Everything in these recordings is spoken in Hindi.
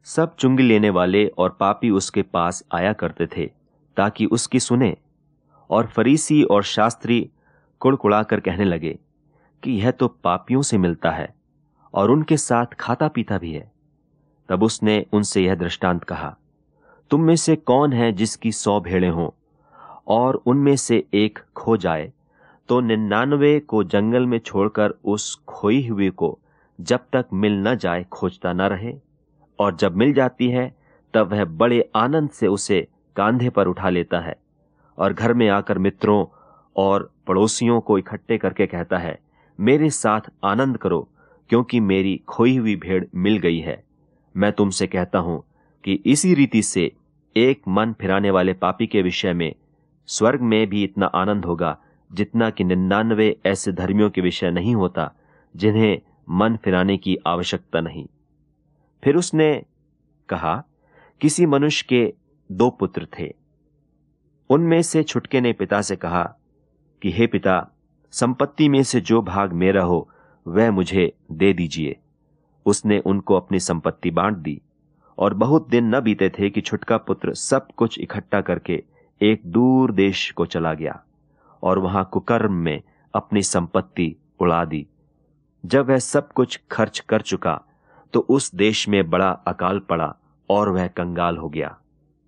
सब चुंगी लेने वाले और पापी उसके पास आया करते थे ताकि उसकी सुने। और फरीसी और शास्त्री कुड़कुड़ाकर कहने लगे कि यह तो पापियों से मिलता है और उनके साथ खाता पीता भी है। तब उसने उनसे यह दृष्टांत कहा, तुम में से कौन है जिसकी 100 भेड़ें हों और उनमें से एक खो जाए तो 99 को जंगल में छोड़कर उस खोई हुई को जब तक मिल न जाए खोजता न रहे? और जब मिल जाती है तब वह बड़े आनंद से उसे कांधे पर उठा लेता है और घर में आकर मित्रों और पड़ोसियों को इकट्ठे करके कहता है, मेरे साथ आनंद करो क्योंकि मेरी खोई हुई भेड़ मिल गई है। मैं तुमसे कहता हूं कि इसी रीति से एक मन फिराने वाले पापी के विषय में स्वर्ग में भी इतना आनंद होगा जितना कि 99 ऐसे धर्मियों के विषय नहीं होता जिन्हें मन फिराने की आवश्यकता नहीं। फिर उसने कहा, किसी मनुष्य के 2 पुत्र थे। उनमें से छुटके ने पिता से कहा कि हे पिता, संपत्ति में से जो भाग मेरा हो वह मुझे दे दीजिए। उसने उनको अपनी संपत्ति बांट दी। और बहुत दिन न बीते थे कि छुटका पुत्र सब कुछ इकट्ठा करके एक दूर देश को चला गया और वहां कुकर्म में अपनी संपत्ति उड़ा दी। जब वह सब कुछ खर्च कर चुका तो उस देश में बड़ा अकाल पड़ा और वह कंगाल हो गया।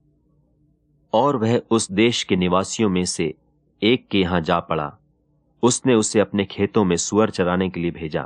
और वह उस देश के निवासियों में से एक के यहां जा पड़ा। उसने उसे अपने खेतों में सूअर चराने के लिए भेजा।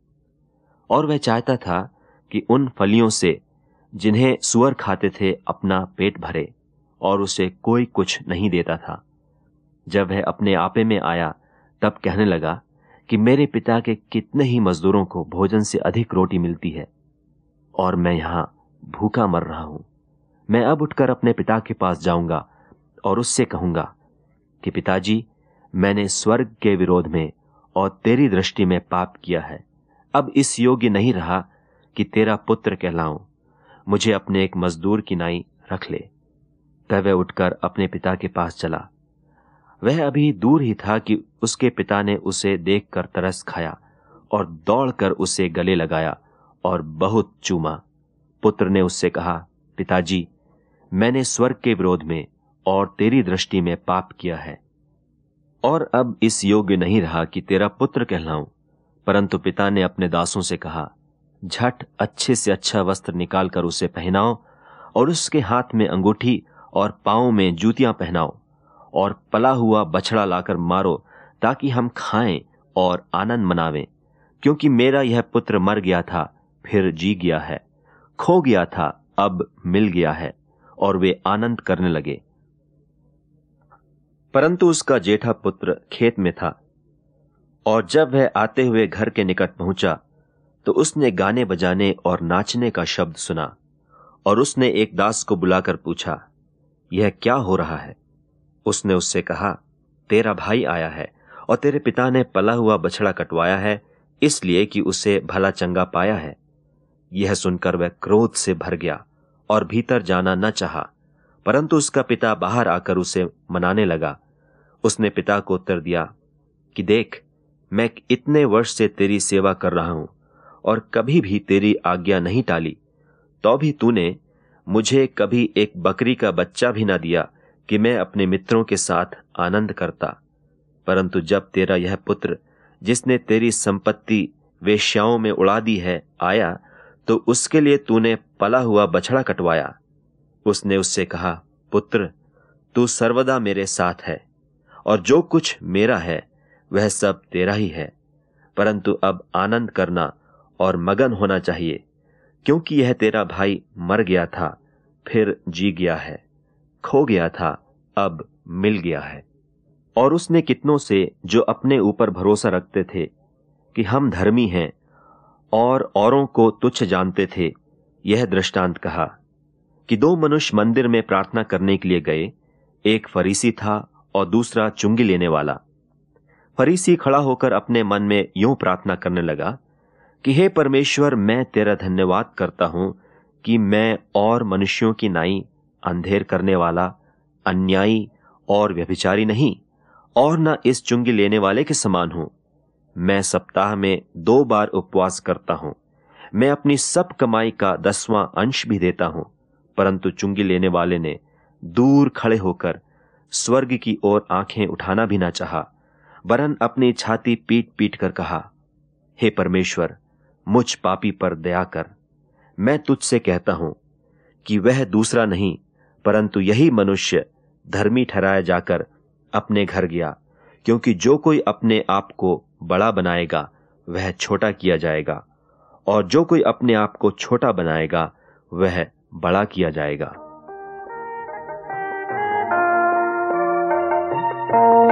और वह चाहता था कि उन फलियों से जिन्हें सूअर खाते थे अपना पेट भरे, और उसे कोई कुछ नहीं देता था। जब वह अपने आपे में आया तब कहने लगा कि मेरे पिता के कितने ही मजदूरों को भोजन से अधिक रोटी मिलती है और मैं यहां भूखा मर रहा हूं। मैं अब उठकर अपने पिता के पास जाऊंगा और उससे कहूंगा कि पिताजी, मैंने स्वर्ग के विरोध में और तेरी दृष्टि में पाप किया है। अब इस योग्य नहीं रहा कि तेरा पुत्र कहलाऊं। मुझे अपने एक मजदूर की नाई रख ले। तब वह उठकर अपने पिता के पास चला। वह अभी दूर ही था कि उसके पिता ने उसे देखकर तरस खाया और दौड़कर उसे गले लगाया और बहुत चूमा। पुत्र ने उससे कहा, पिताजी, मैंने स्वर्ग के विरोध में और तेरी दृष्टि में पाप किया है और अब इस योग्य नहीं रहा कि तेरा पुत्र कहलाऊं। परंतु पिता ने अपने दासों से कहा, झट अच्छे से अच्छा वस्त्र निकालकर उसे पहनाओ और उसके हाथ में अंगूठी और पांव में जूतियां पहनाओ और पला हुआ बछड़ा लाकर मारो ताकि हम खाएं और आनंद मनावें। क्योंकि मेरा यह पुत्र मर गया था फिर जी गया है, खो गया था अब मिल गया है। और वे आनंद करने लगे। परंतु उसका जेठा पुत्र खेत में था और जब वह आते हुए घर के निकट पहुंचा तो उसने गाने बजाने और नाचने का शब्द सुना। और उसने एक दास को बुलाकर पूछा, यह क्या हो रहा है? उसने उससे कहा, तेरा भाई आया है और तेरे पिता ने पला हुआ बछड़ा कटवाया है, इसलिए कि उसे भला चंगा पाया है। यह सुनकर वह क्रोध से भर गया और भीतर जाना न चाहा। परंतु उसका पिता बाहर आकर उसे मनाने लगा। उसने पिता को उत्तर दिया कि देख, मैं इतने वर्ष से तेरी सेवा कर रहा हूं और कभी भी तेरी आज्ञा नहीं टाली, तो भी तूने मुझे कभी एक बकरी का बच्चा भी ना दिया कि मैं अपने मित्रों के साथ आनंद करता। परंतु जब तेरा यह पुत्र, जिसने तेरी संपत्ति वेश्याओं में उड़ा दी है, आया तो उसके लिए तूने पला हुआ बछड़ा कटवाया। उसने उससे कहा, पुत्र, तू सर्वदा मेरे साथ है और जो कुछ मेरा है वह सब तेरा ही है। परंतु अब आनंद करना और मगन होना चाहिए, क्योंकि यह तेरा भाई मर गया था फिर जी गया है, खो गया था अब मिल गया है। और उसने कितनों से जो अपने ऊपर भरोसा रखते थे कि हम धर्मी हैं और औरों को तुच्छ जानते थे, यह दृष्टांत कहा कि 2 मनुष्य मंदिर में प्रार्थना करने के लिए गए। एक फरीसी था और दूसरा चुंगी लेने वाला। फरीसी खड़ा होकर अपने मन में यूं प्रार्थना करने लगा कि हे परमेश्वर, मैं तेरा धन्यवाद करता हूं कि मैं और मनुष्यों की नाई अंधेर करने वाला, अन्यायी और व्यभिचारी नहीं, और न इस चुंगी लेने वाले के समान हूं। मैं सप्ताह में 2 बार उपवास करता हूं। मैं अपनी सब कमाई का 10वां अंश भी देता हूं। परंतु चुंगी लेने वाले ने दूर खड़े होकर स्वर्ग की ओर आंखें उठाना भी ना चाहा, वरन अपनी छाती पीट पीट कर कहा, हे परमेश्वर, मुझ पापी पर दया कर। मैं तुझसे कहता हूं कि वह दूसरा नहीं, परंतु यही मनुष्य धर्मी ठहराया जाकर अपने घर गया। क्योंकि जो कोई अपने आप को बड़ा बनाएगा वह छोटा किया जाएगा, और जो कोई अपने आप को छोटा बनाएगा वह बड़ा किया जाएगा।